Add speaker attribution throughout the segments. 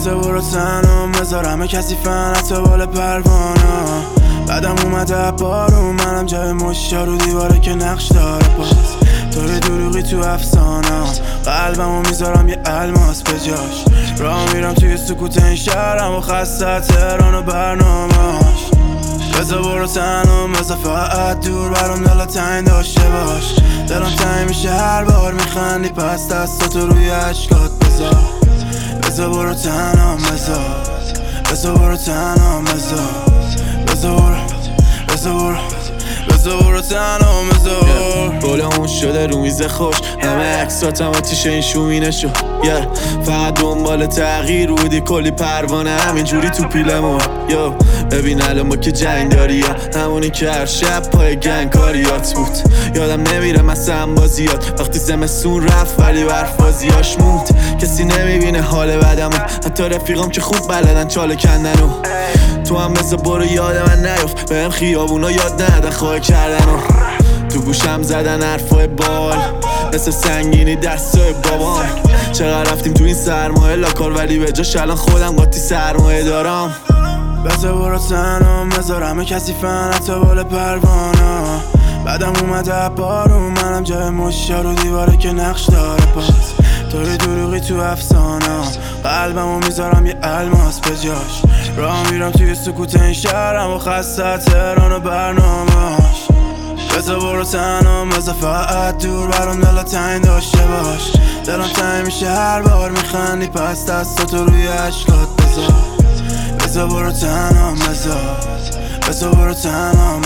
Speaker 1: بذار برو تنم بذارم کثیفن حتی بال پروانه. بعدم اومده بارون منم جای مشیا رو دیواره که نقش داره پاس. توی دروغی تو افسانه قلبمو میذارم یه الماس به جاش. راه میرم توی سکوت این شهرم و خسته تهران و برنامه‌اش. بذار برو تنم بذار فقط دور برام دلت تنگ داشته باش. دلم تنگ میشه هر بار میخندی پس دستاتو روی عشقات بذار. بذار برو تنم بذار برو تنم بذار برو تنم
Speaker 2: گلمون شده رو میز خوش، همه عکساتم آتیش این شومینشو. فقط دنبال تغییر بودی کلی پروانه همینجوری تو پیلمون. ببین الان ما که جنگ داری یا همونی که هر شب پای گنگ کاریات بود. یادم نمیره مثلا بازیات وقتی زمستون رفت ولی برف بازیاش موند. کسی نمیبینه حال بدمو حتی رفیقام که خوب بلدن چاله کندنو. تو هم بذار برو یاد من نیفت بهم خیابونا یاد ندن خواه کردنو. تو گوشم زدن حرفای بال مثل سنگینی دستای بابام. چقدر رفتیم تو این سرمایه لاکار ولی به جاش الان خودم قاطی سرمایه دارم.
Speaker 1: بذار برو تنم بذارم کثیفن حتی بال پروانه. بعدم اومده بارون منم جای مشیا رو دیواره که نقش داره پاس. توی دروغی تو افسانه قلبمو میذارم یه الماس به جاش. راه میرم توی سکوت این شهرم و خسته تهران و برنامه‌اش. بذار برو تنم بذار فقط دور برام دلت تنگ داشته باش. دلم تنگ میشه هر بار میخندی پس دستاتو روی عشقات بذار. بذار برو تنم بذار برو تنم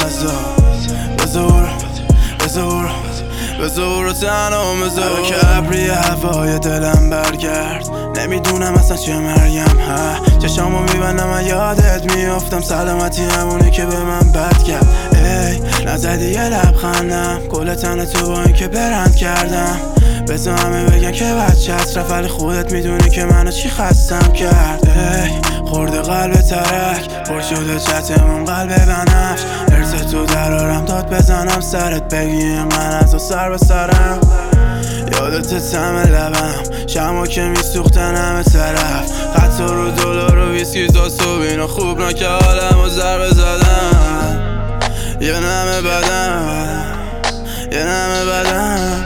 Speaker 1: بذار برو تنم بذار که ابری هوای دلم برگرد. نمیدونم اصلا چه مریم چشامو میبندم یادت میافتم سلامتی همونی که به من بد کرد. ای نزدی یه لبخندم گل تن تو با این که برند کردم. بذار همه بگن که بچه‌ت رفت ولی خودت میدونی که منو چی خستم کرد. ای خورده قلب ترک پر شده چتمون قلب بنفش. ارز تو درارم داد بزنم سرت بگی من از و سر به سرم. یادت تم لبم شما که میسوختن همه طرف. خط رو دلار و ویسکی زاست و بینا خوب نکه حالم و ضربه زدم. یه نمه بدم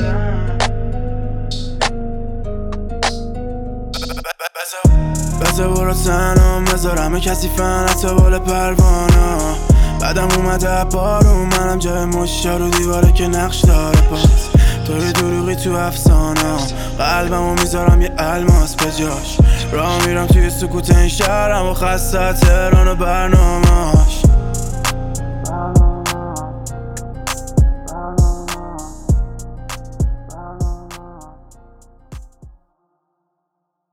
Speaker 1: بذار برو تنم بذارم کثیفن حتی بال پروانه. بعدم اومده بارون منم جای مشیا رو دیواره که نقش داره پاس. توی دروغی تو افسانه قلبمو میذارم یه الماس به جاش. راه میرم توی سکوت این شهرم و خسته تهران و برنامه‌اش.